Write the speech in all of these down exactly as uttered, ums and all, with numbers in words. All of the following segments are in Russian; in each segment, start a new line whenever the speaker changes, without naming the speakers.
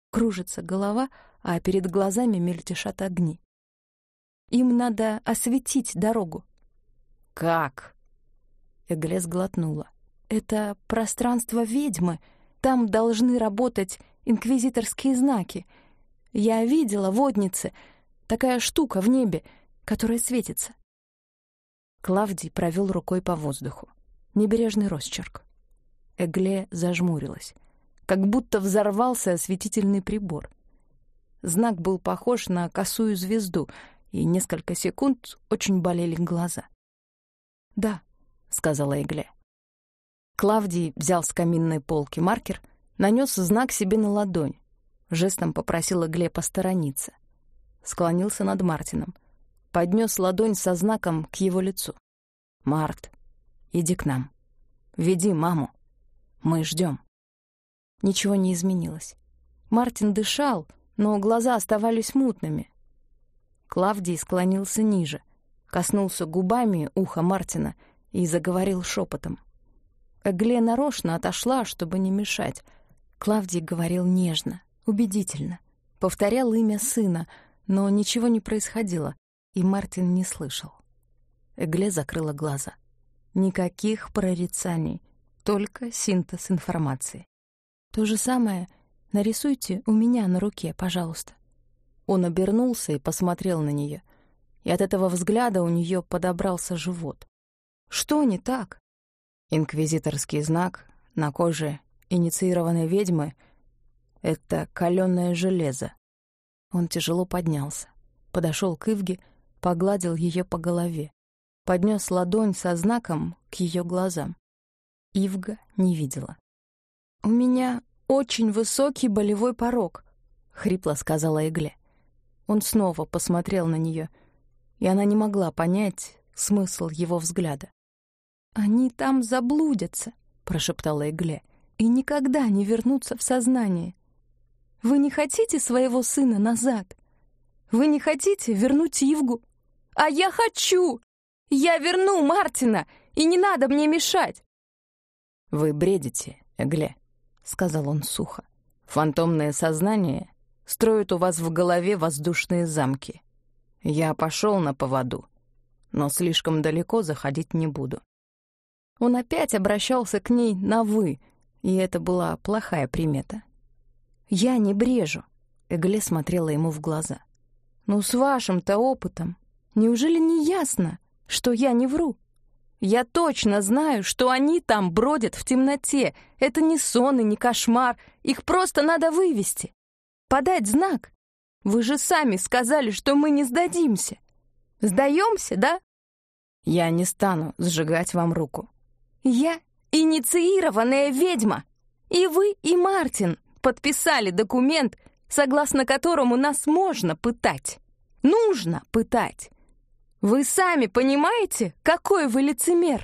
Кружится голова, а перед глазами мельтешат огни. Им надо осветить дорогу.
«Как?»
Эгле сглотнула. «Это пространство ведьмы. Там должны работать инквизиторские знаки. Я видела водницы. Такая штука в небе, которая светится». Клавдий провел рукой по воздуху. Небрежный росчерк. Эгле зажмурилась, как будто взорвался осветительный прибор. Знак был похож на косую звезду, и несколько секунд очень болели глаза. «Да», — сказала Эгле. Клавдий взял с каминной полки маркер, нанес знак себе на ладонь, жестом попросил Эгле посторониться. Склонился над Мартином, поднес ладонь со знаком к его лицу. «Март, иди к нам. Веди маму. Мы ждем». Ничего не изменилось. Мартин дышал, но глаза оставались мутными. Клавдий склонился ниже, коснулся губами уха Мартина и заговорил шепотом. Эгле нарочно отошла, чтобы не мешать. Клавдий говорил нежно, убедительно, повторял имя сына, но ничего не происходило, и Мартин не слышал. Эгле закрыла глаза. Никаких прорицаний, только синтез информации. То же самое нарисуйте у меня на руке, пожалуйста. Он обернулся и посмотрел на нее, и от этого взгляда у нее подобрался живот. Что не так? Инквизиторский знак на коже инициированной ведьмы — это калёное железо. Он тяжело поднялся, подошел к Ивге, погладил ее по голове, поднес ладонь со знаком к ее глазам. Ивга не видела. «У меня очень высокий болевой порог», — хрипло сказала Эгле. Он снова посмотрел на нее, и она не могла понять смысл его взгляда. «Они там заблудятся», — прошептала Эгле, «и никогда не вернутся в сознание. Вы не хотите своего сына назад? Вы не хотите вернуть Ивгу? А я хочу! Я верну Мартина, и не надо мне мешать!»
«Вы бредите, Эгле», — сказал он сухо. «Фантомное сознание строит у вас в голове воздушные замки. Я пошел на поводу, но слишком далеко заходить не буду». Он опять обращался к ней на «вы», и это была плохая примета. «Я не брежу», — Эгле смотрела ему в глаза. «Ну, с вашим-то опытом, неужели не ясно, что я не вру? Я точно знаю, что они там бродят в темноте. Это не сон и не кошмар. Их просто надо вывести. Подать знак. Вы же сами сказали, что мы не сдадимся. Сдаемся, да?» «Я не стану сжигать вам руку».
«Я инициированная ведьма. И вы, и Мартин подписали документ, согласно которому нас можно пытать. Нужно пытать. Вы сами понимаете, какой вы лицемер?»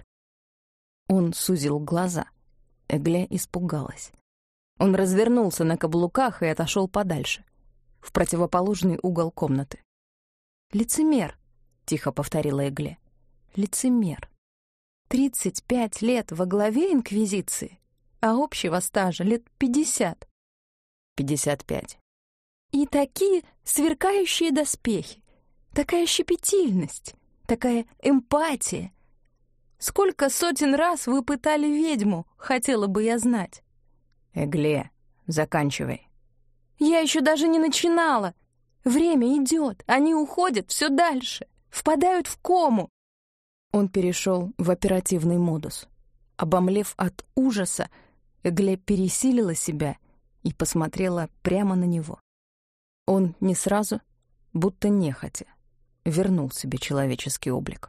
Он сузил глаза. Эгле испугалась. Он развернулся на каблуках и отошел подальше, в противоположный угол комнаты.
«Лицемер», — тихо повторила Эгле. «Лицемер. Тридцать пять лет во главе Инквизиции, а общего стажа лет пятьдесят».
«Пятьдесят пять».
«И такие сверкающие доспехи. Такая щепетильность, такая эмпатия. Сколько сотен раз вы пытали ведьму, хотела бы я знать».
«Эгле, заканчивай».
«Я еще даже не начинала. Время идет, они уходят все дальше, впадают в кому».
Он перешел в оперативный модус. Обомлев от ужаса, Эгле пересилила себя и посмотрела прямо на него. Он не сразу, будто нехотя, вернул себе человеческий облик.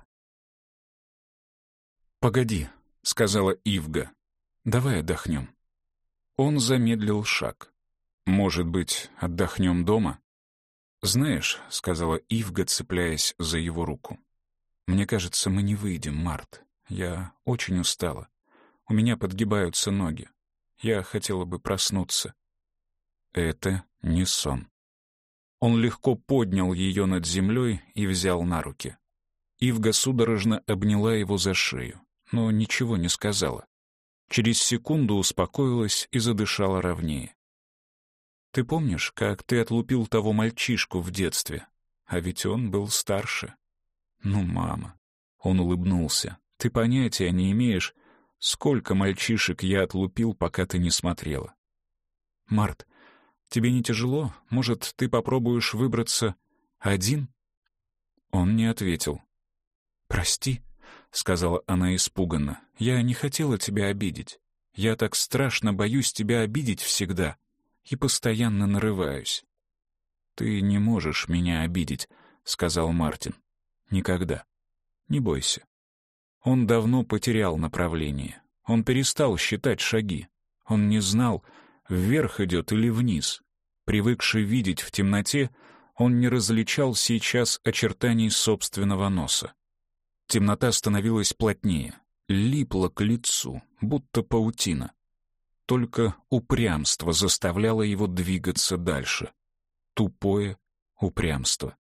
«Погоди», — сказала Ивга, — «давай отдохнем». Он замедлил шаг. «Может быть, отдохнем дома?» «Знаешь», — сказала Ивга, цепляясь за его руку, — «мне кажется, мы не выйдем, Март. Я очень устала. У меня подгибаются ноги. Я хотела бы проснуться». Это не сон. Он легко поднял ее над землей и взял на руки. Ивга судорожно обняла его за шею, но ничего не сказала. Через секунду успокоилась и задышала ровнее. Ты помнишь, как ты отлупил того мальчишку в детстве? А ведь он был старше. Ну, мама. Он улыбнулся. Ты понятия не имеешь, сколько мальчишек я отлупил, пока ты не смотрела. Март, тебе не тяжело? Может, ты попробуешь выбраться один? Он не ответил. «Прости», — сказала она испуганно, — «я не хотела тебя обидеть. Я так страшно боюсь тебя обидеть всегда и постоянно нарываюсь». «Ты не можешь меня обидеть», — сказал Мартин. «Никогда. Не бойся». Он давно потерял направление. Он перестал считать шаги. Он не знал, вверх идет или вниз. Привыкший видеть в темноте, он не различал сейчас очертаний собственного носа. Темнота становилась плотнее, липла к лицу, будто паутина. Только упрямство заставляло его двигаться дальше. Тупое упрямство.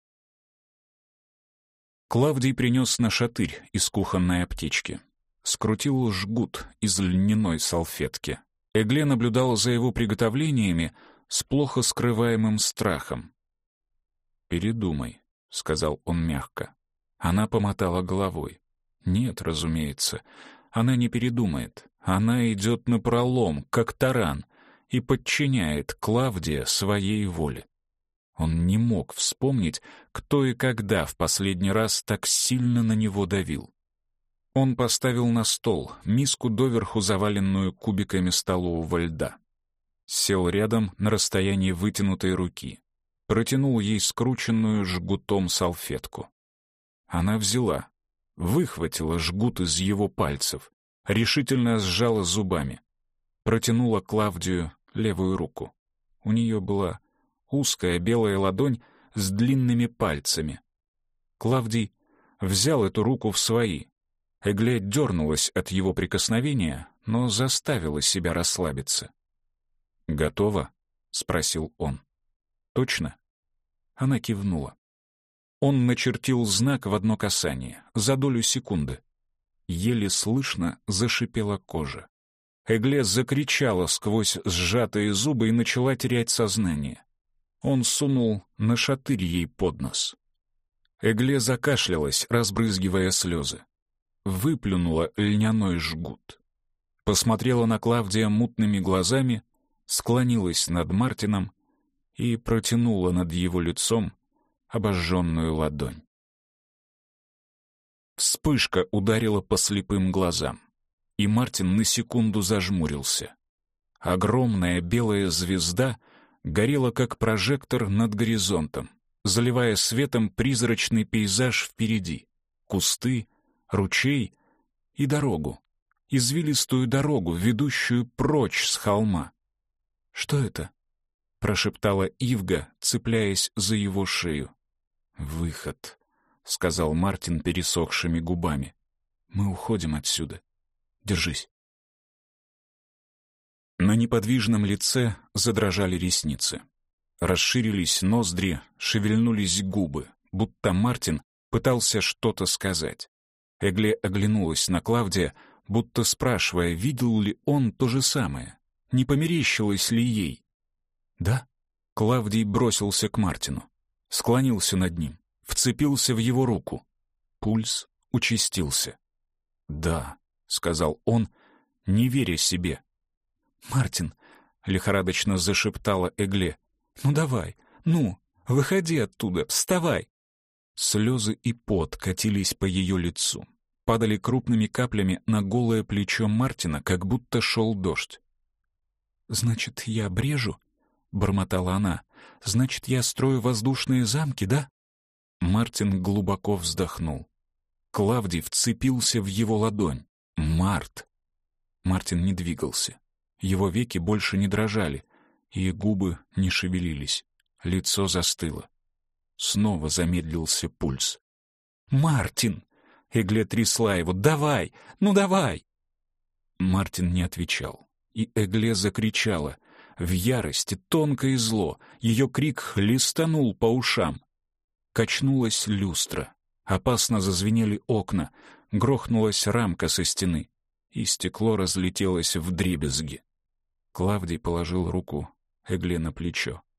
Клавдий принес нашатырь из кухонной аптечки. Скрутил жгут из льняной салфетки. Эгле наблюдала за его приготовлениями с плохо скрываемым страхом. «Передумай», — сказал он мягко. Она помотала головой. Нет, разумеется, она не передумает. Она идет напролом, как таран, и подчиняет Клавдия своей воле. Он не мог вспомнить, кто и когда в последний раз так сильно на него давил. Он поставил на стол миску доверху, заваленную кубиками столового льда. Сел рядом на расстоянии вытянутой руки. Протянул ей скрученную жгутом салфетку. Она взяла, выхватила жгут из его пальцев, решительно сжала зубами. Протянула Клавдию левую руку. У нее была узкая белая ладонь с длинными пальцами. Клавдий взял эту руку в свои. Эгле дернулась от его прикосновения, но заставила себя расслабиться. «Готово?» — спросил он. «Точно?» Она кивнула. Он начертил знак в одно касание, за долю секунды. Еле слышно зашипела кожа. Эгле закричала сквозь сжатые зубы и начала терять сознание. Он сунул нашатырь ей под нос. Эгле закашлялась, разбрызгивая слезы. Выплюнула льняной жгут. Посмотрела на Клавдия мутными глазами, склонилась над Мартином и протянула над его лицом обожженную ладонь. Вспышка ударила по слепым глазам, и Мартин на секунду зажмурился. Огромная белая звезда горела как прожектор над горизонтом, заливая светом призрачный пейзаж впереди, кусты, ручей и дорогу, извилистую дорогу, ведущую прочь с холма. «Что это?» — прошептала Ивга, цепляясь за его шею. «Выход», — сказал Мартин пересохшими губами. «Мы уходим отсюда. Держись». На неподвижном лице задрожали ресницы. Расширились ноздри, шевельнулись губы, будто Мартин пытался что-то сказать. Эгле оглянулась на Клавдия, будто спрашивая, видел ли он то же самое, не померещилось ли ей. «Да?» Клавдий бросился к Мартину, склонился над ним, вцепился в его руку. Пульс участился. «Да», — сказал он, не веря себе. «Мартин», — лихорадочно зашептала Эгле, — «ну давай, ну, выходи оттуда, вставай». Слезы и пот катились по ее лицу, падали крупными каплями на голое плечо Мартина, как будто шел дождь. «Значит, я брежу?» — бормотала она. «Значит, я строю воздушные замки, да?» Мартин глубоко вздохнул. Клавдий вцепился в его ладонь. «Март!» Мартин не двигался. Его веки больше не дрожали, и губы не шевелились. Лицо застыло. Снова замедлился пульс. «Мартин!» Эгле трясла его. «Давай! Ну давай!» Мартин не отвечал, и Эгле закричала. В ярости, тонко и зло, ее крик хлестанул по ушам. Качнулась люстра, опасно зазвенели окна, грохнулась рамка со стены, и стекло разлетелось вдребезги. Клавдий положил руку Эгле на плечо.